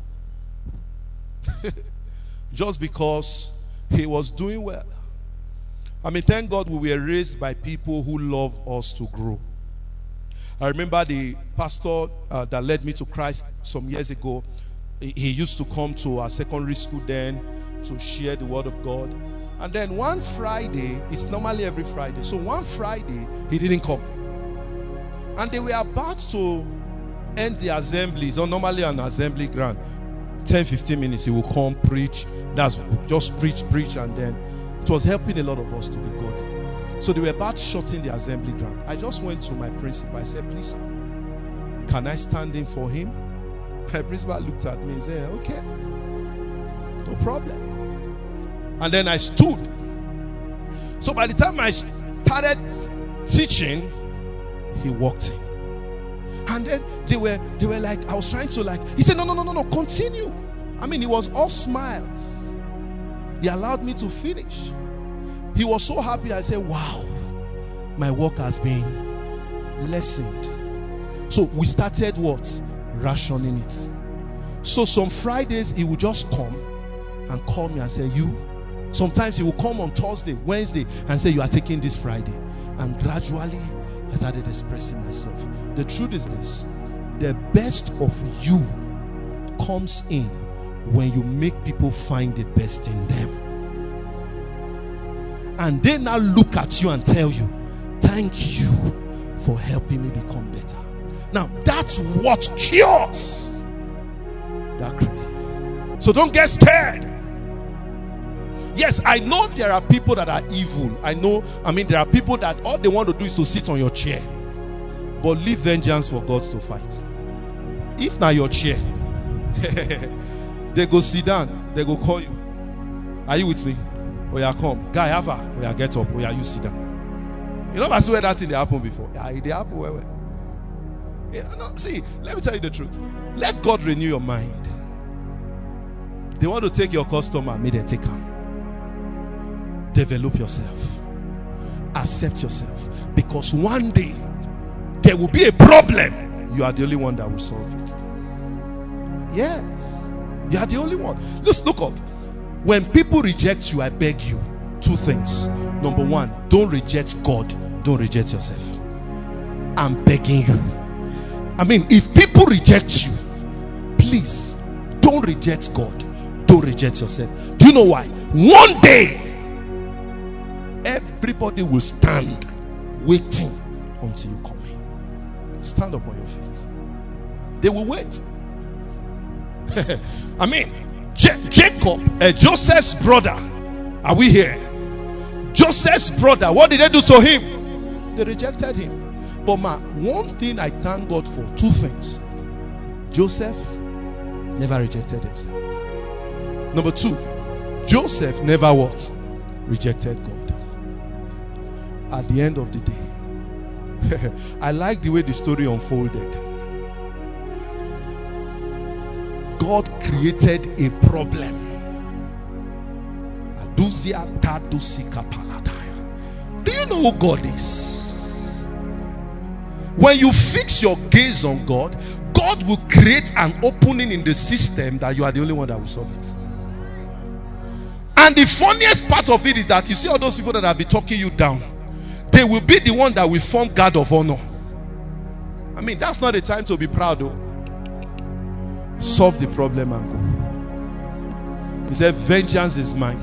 Just because he was doing well. I mean, thank God we were raised by people who love us to grow. I remember the pastor that led me to Christ some years ago. He used to come to our secondary school then to share the word of God. And then one Friday, it's normally every Friday, so one Friday he didn't come. And they were about to end the assemblies, or normally an assembly ground, 10-15 minutes he will come preach. That's just preach, and then it was helping a lot of us to be godly. So they were about shutting the assembly ground. I just went to my principal. I said, please sir, can I stand in for him? My principal looked at me and said, okay, no problem. And then I stood. So by the time I started teaching, he walked in. And then they were like, I was trying to he said, no, continue. I mean, he was all smiles. He allowed me to finish. He was so happy. I said, wow, my work has been lessened. So we started what? Rationing it. So some Fridays he would just come and call me and say, sometimes he will come on Thursday, Wednesday and say, you are taking this Friday. And gradually I started expressing myself. The truth is this: the best of you comes in when you make people find the best in them. And they now look at you and tell you, thank you for helping me become better. Now that's what cures that craving. So don't get scared. Yes, I know there are people that are evil. There are people that all they want to do is to sit on your chair. But leave vengeance for God to fight. If not your chair, they go sit down, they go call you. Are you with me? Oh yeah, come. Guy, have her. Oh yeah, get up. Oh yeah, you sit down. You know, I swear that thing they happened before. Yeah, it happened where? Yeah, no, see, let me tell you the truth. Let God renew your mind. They want to take your customer, may they take them. Develop yourself. Accept yourself. Because one day there will be a problem. You are the only one that will solve it. Yes, you are the only one. Let's look up. When people reject you, I beg you, two things. Number one, don't reject God, don't reject yourself. I'm begging you. If people reject you, please don't reject God, don't reject yourself. Do you know why? One day everybody will stand waiting until you come in. Stand up on your feet. They will wait. Jacob, Joseph's brother. Are we here? Joseph's brother, what did they do to him? They rejected him. But one thing I thank God for, two things. Joseph never rejected himself. Number two, Joseph never what? Rejected God. At the end of the day, I like the way the story unfolded. God created a problem. Do you know who God is? When you fix your gaze on God, God will create an opening in the system that you are the only one that will solve it. And the funniest part of it is that you see all those people that have been talking you down, they will be the one that will form guard of honor. That's not the time to be proud though. Solve the problem and go. He said, vengeance is mine.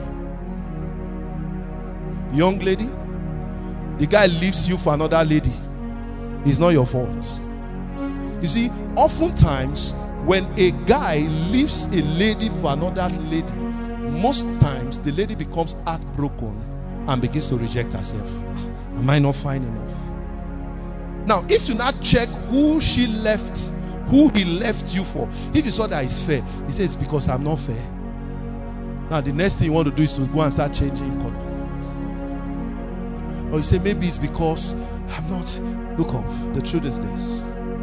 Young lady, the guy leaves you for another lady. It's not your fault. You see, oftentimes when a guy leaves a lady for another lady, most times the lady becomes heartbroken and begins to reject herself. Am I not fine enough? Now, if you not check who he left you for, if you saw that it's fair, he says, because I'm not fair. Now, the next thing you want to do is to go and start changing color. Or you say, maybe it's because I'm not. Look up. The truth is this.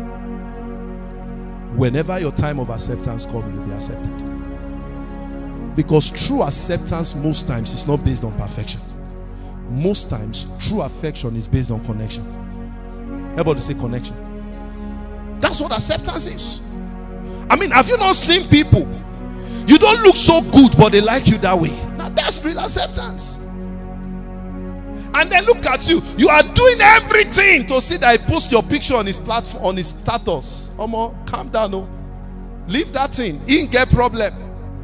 Whenever your time of acceptance comes, you'll be accepted. Because true acceptance most times is not based on perfection. Most times, true affection is based on connection. Everybody say connection. That's what acceptance is. I mean, have you not seen people? You don't look so good, but they like you that way. Now that's real acceptance. And then look at you. You are doing everything to see that he posts your picture on his platform, on his status. Omo, calm down, no. Leave that thing. He ain't get problem.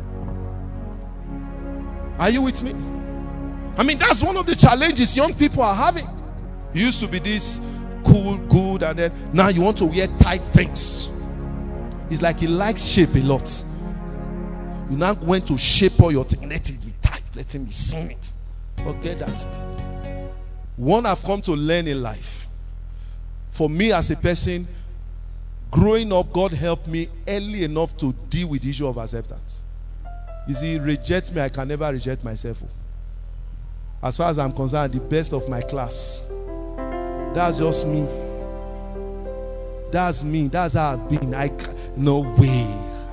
Are you with me? I mean, that's one of the challenges young people are having. You used to be this cool, good, and then now you want to wear tight things. It's like he likes shape a lot. You now went to shape all your things. Let it be tight. Let him be seen it. Forget that. One I've come to learn in life. For me as a person, growing up, God helped me early enough to deal with the issue of acceptance. You see, reject me, I can never reject myself. As far as I'm concerned, the best of my class. That's just me. That's me. That's how I've been. No way.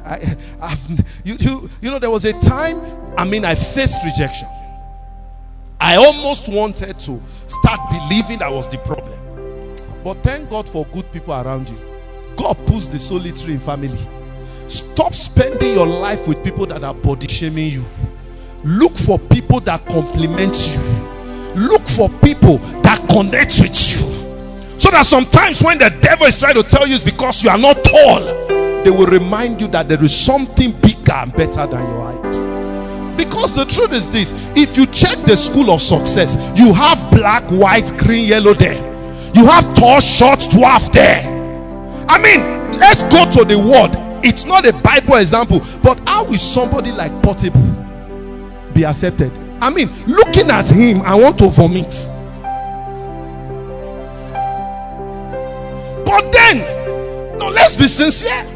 You know, there was a time, I faced rejection. I almost wanted to start believing that was the problem. But thank God for good people around you. God puts the solitary in family. Stop spending your life with people that are body shaming you. Look for people that compliment you. Look for people that connect with you. So that sometimes when the devil is trying to tell you it's because you are not tall, they will remind you that there is something bigger and better than your height. Because the truth is this: if you check the school of success, you have black, white, green, yellow there. You have tall, short, dwarf there. I mean, let's go to the word. It's not a Bible example, but how is somebody like Portable be accepted? I mean, looking at him, I want to vomit. But then, no, let's be sincere.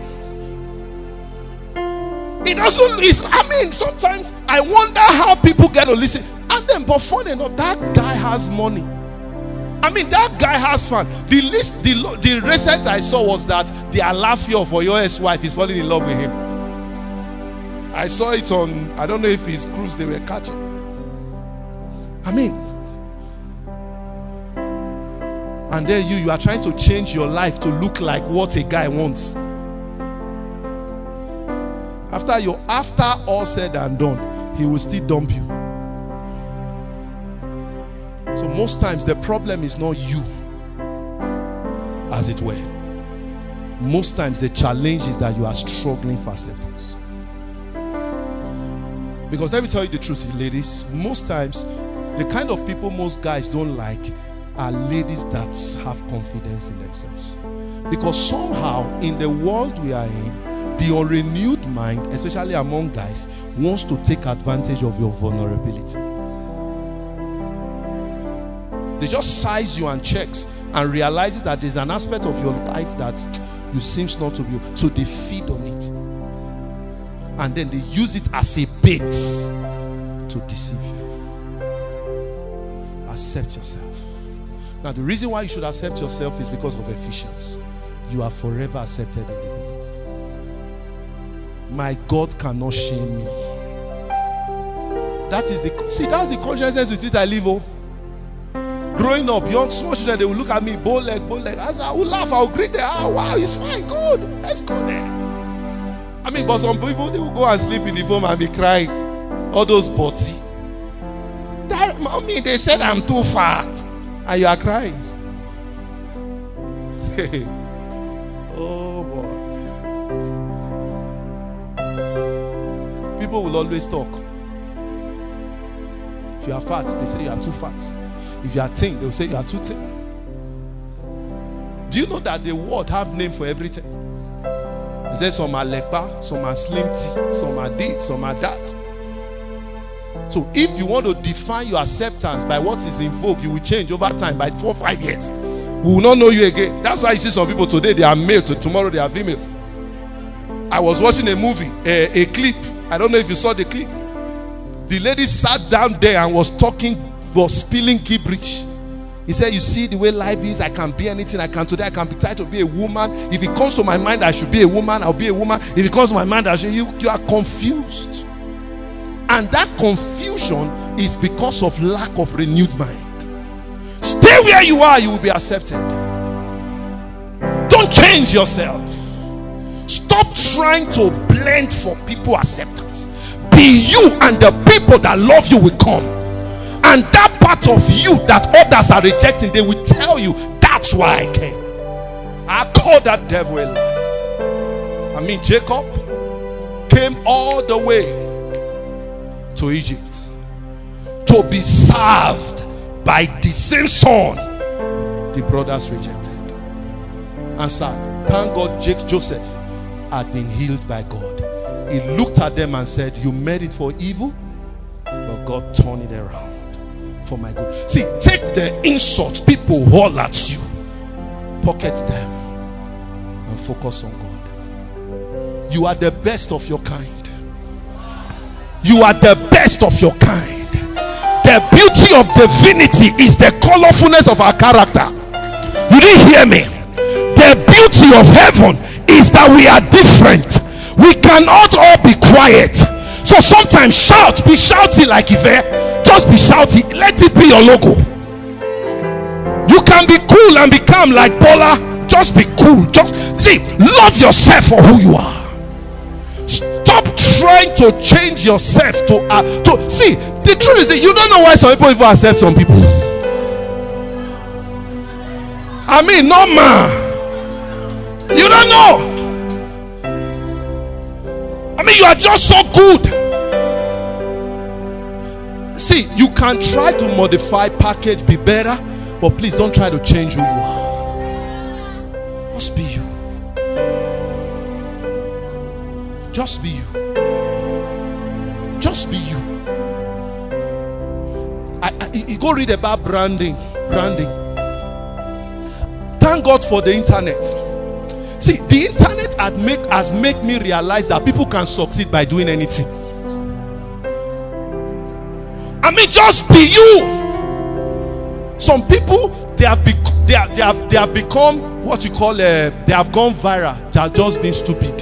It doesn't, sometimes I wonder how people get to listen. And then, but funny enough, that guy has money. That guy has fun. The recent I saw was that the Alafia for your ex-wife is falling in love with him. I saw it on, I don't know if his cruise they were catching. And then you are trying to change your life to look like what a guy wants. After all said and done, he will still dump you. So most times the problem is not you, as it were. Most times the challenge is that you are struggling for acceptance. Because let me tell you the truth, ladies, most times the kind of people most guys don't like are ladies that have confidence in themselves. Because somehow in the world we are in, the unrenewed mind, especially among guys, wants to take advantage of your vulnerability. They just size you and checks and realizes that there's an aspect of your life that you seems not to be. So they feed on it. And then they use it as a bait to deceive you. Accept yourself. Now the reason why you should accept yourself is because of Ephesians. You are forever accepted in the beloved. My God cannot shame me. That's the consciousness with it I live. Growing up, young small children, they will look at me, bow leg. I will laugh, I will greet them. Oh wow, it's fine, good, let's go there. But some people, they will go and sleep in the home and be crying. All those body. That mommy, they said I'm too fat, and you are crying. Oh boy. people will always talk. If you are fat, they say you are too fat. If you are thin, they will say you are too thin. Do you know that the world have name for everything? They say some are lekpa, some are slim tea, some are this, some are that. So if you want to define your acceptance by what is in vogue, you will change over time. By 4 or 5 years, we will not know you again. That's why you see some people today, they are male, tomorrow they are female. I was watching a movie, a clip. I don't know if you saw the clip. The lady sat down there and was spilling gibberish. He said, you see the way life is, I can be anything I can. Today I can be tried to be a woman. If it comes to my mind I should be a woman, I'll be a woman. If it comes to my mind, you are confused. And that confusion is because of lack of renewed mind. Stay where you are, you will be accepted. Don't change yourself. Stop trying to blend for people acceptance. Be you, and the people that love you will come. And that part of you that others are rejecting, they will tell you, that's why I came. I call that devil a lie. I mean, Jacob came all the way to Egypt to be served by the same son the brothers rejected. And so, thank God Joseph had been healed by God. He looked at them and said, you made it for evil, but God turned it around for my good. See, take the insults people haul at you, pocket them, and focus on God. You are the best of your kind. You are the best of your kind. The beauty of divinity is the colorfulness of our character. You didn't hear me. The beauty of heaven is that we are different. We cannot all be quiet. So sometimes shout, be shouting like Ife. Just be shouting. Let it be your logo. You can be cool and be calm like Bola. Just be cool. Just see, love yourself for who you are. Stop trying to change yourself to see. The truth is that you don't know why some people even accept some people. I mean, no man. You don't know. I mean, you are just so good. See, you can try to modify, package, be better, but please don't try to change who you are. Just be you. Just be you. Just be you. You go read about branding. Thank God for the internet. See, the internet has made me realize that people can succeed by doing anything. I mean, just be you. Some people, they have become what you call they have gone viral. They have just been stupid.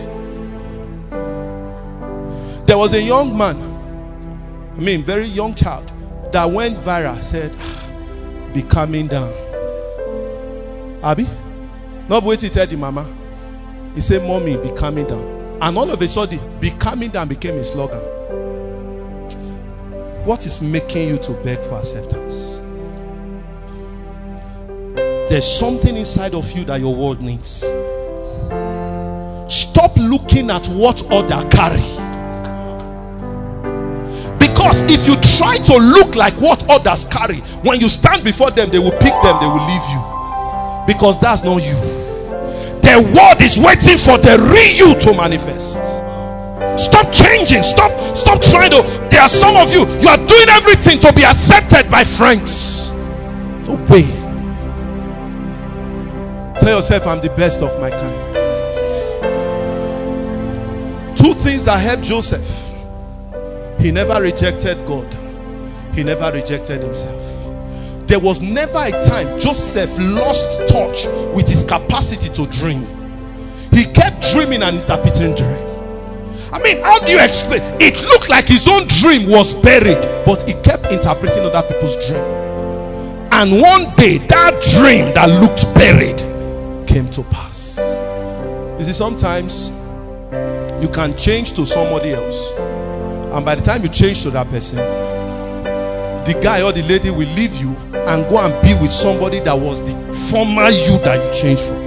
There was a young man, I mean very young child, that went viral, said, be calming down. Abi? Not waiting to tell the mama. He said, mommy, be calming down. And all of a sudden, be calming down became a slogan. What is making you to beg for acceptance? There's something inside of you that your world needs. Stop looking at what others carry. Because if you try to look like what others carry, when you stand before them, they will pick them, they will leave you. Because that's not you. The world is waiting for the real you to manifest. Stop changing. Stop trying to. There are some of you are doing everything to be accepted by friends. No way. Tell yourself, I'm the best of my kind. Two things that helped Joseph. He never rejected God. He never rejected himself. There was never a time Joseph lost touch with his capacity to dream. He kept dreaming and interpreting dream. I mean, how do you explain? It looked like his own dream was buried, but he kept interpreting other people's dream. And one day, that dream that looked buried came to pass. You see, sometimes you can change to somebody else, and by the time you change to that person, the guy or the lady will leave you and go and be with somebody that was the former you that you changed for.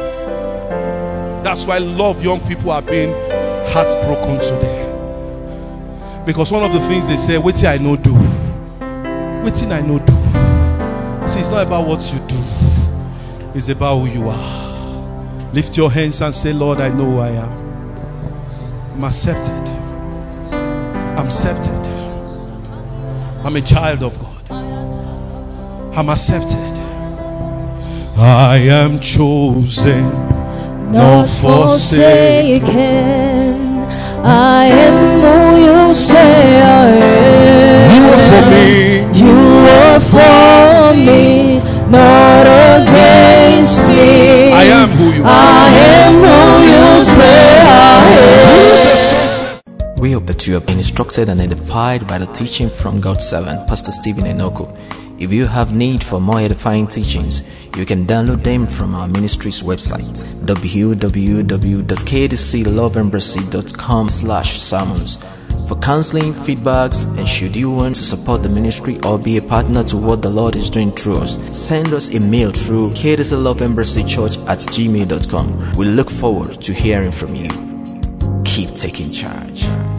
That's why a lot of young people are being heartbroken today. Because one of the things they say, waiting I know do. Waiting I know do. See, it's not about what you do. It's about who you are. Lift your hands and say, Lord, I know who I am. I'm accepted. I'm accepted. I'm a child of God. I'm accepted. I am chosen, not forsaken. I am who you say I am. You are for me. You are for me, not against me. I am who you are. I am who you say I am. We hope that you have been instructed and edified by the teaching from God's servant, Pastor Stephen Enoku. If you have need for more edifying teachings, you can download them from our ministry's website, www.kdcloveembassy.com/sermons. For counseling, feedbacks, and should you want to support the ministry or be a partner to what the Lord is doing through us, send us a mail through kdcloveembassy@gmail.com. We look forward to hearing from you. Keep taking charge.